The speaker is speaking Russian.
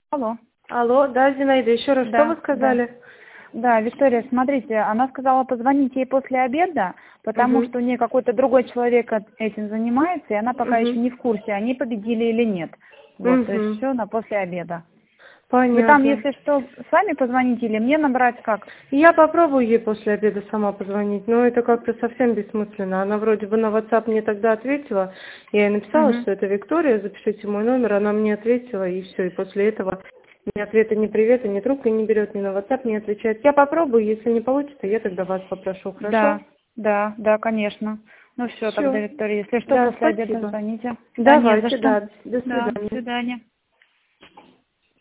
Алло. Алло, да, Зинаида, еще раз, что Да, вы сказали? да, Виктория, смотрите, она сказала позвонить ей после обеда, потому Угу. что у нее какой-то другой человек этим занимается, и она пока еще Угу. не в курсе, они победили или нет. Вот, то есть Угу. все на после обеда. Вы там, Понятно. если что, сами позвоните или мне набрать как? Я попробую ей после обеда сама позвонить, но это как-то совсем бессмысленно. Она вроде бы на WhatsApp мне тогда ответила, я ей написала, Угу. что это Виктория, запишите мой номер, она мне ответила, и все, и после этого ни ответа, ни привета, ни трубки не берет, ни на WhatsApp не отвечает. Я попробую, если не получится, я тогда вас попрошу, хорошо? Да, конечно. Ну все, тогда, Все. Виктория, если что, Да, после обеда спасибо. звоните. Да не за Давайте, что. да, до Да, до свидания. свидания.